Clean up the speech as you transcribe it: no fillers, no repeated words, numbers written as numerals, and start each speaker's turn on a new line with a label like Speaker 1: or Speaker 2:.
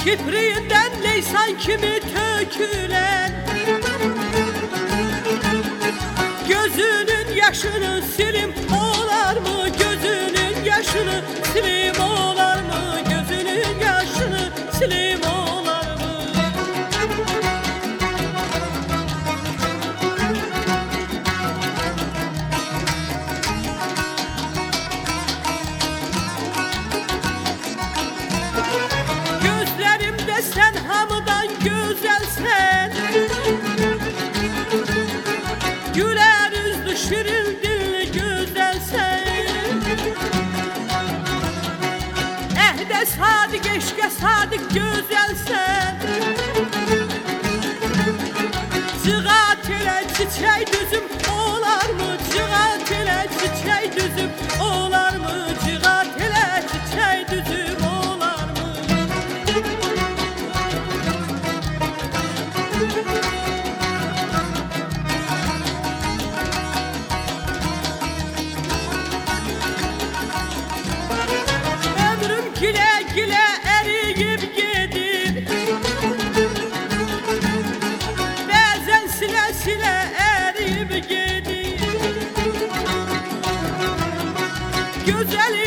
Speaker 1: Kipriğinden leysan kimi tökülen, gözünün yaşını silim olar mı? Gözünün yaşını silim olar mı? Gözünün yaşını silim olar mı? Gözlerimde sen hamıdan güzelsen, güler yüzlü şirin dilli güzelsen, ehde sadık eşke sadık güzelsen, cıgat ile çiçek düzüm olar mı? Cıgat ile çiçek düzüm olar mı? Cıgat ile çiçek düzüm olar mı? Ömrüm güle güle eriyip gedir, bazen sile sile eriyip gedir. Güzel